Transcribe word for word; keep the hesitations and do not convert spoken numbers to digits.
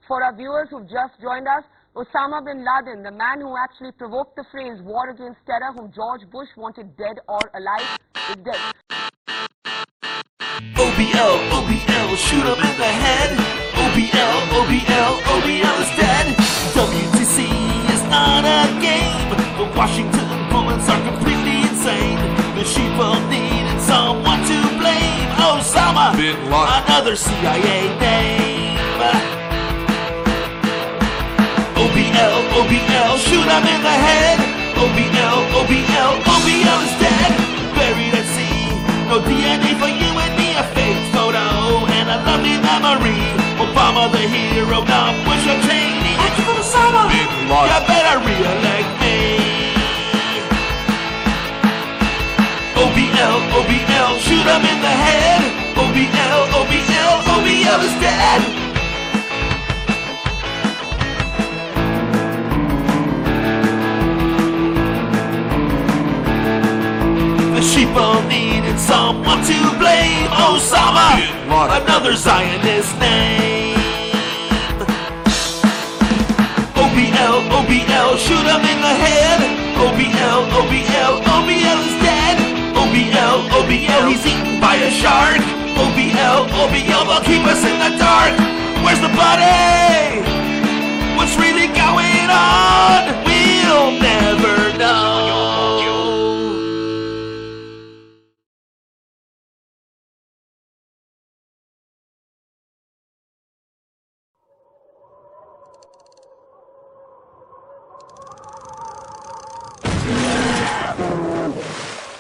For our viewers who've just joined us, Osama bin Laden, the man who actually provoked the phrase war against terror, whom George Bush wanted dead or alive, is dead. O B L, O B L, shoot him in the head. O B L, O B L, O B L is dead. W T C is not a game. The Washington bullets are completely insane. The sheeple needed someone to blame. Osama bin Laden, another C I A name. O B L, O B L, shoot him in the head. O B L, O B L, O B L is dead. Buried at sea, no D N A for you and me. A fake photo and a lovely memory. Obama the hero, not Bush or Cheney. I took Osama bin Laden. You better re-elect me. O B L, O B L, shoot him in the head. O B L, O B L, O B L is dead. Sheeple needed someone to blame. Osama, another Zionist name. O B L, O B L, shoot him in the head. O B L, O B L, O B L is dead. O B L, O B L, he's eaten by a shark. O B L, O B L, will keep us in the dark. Where's the body? What's really going on?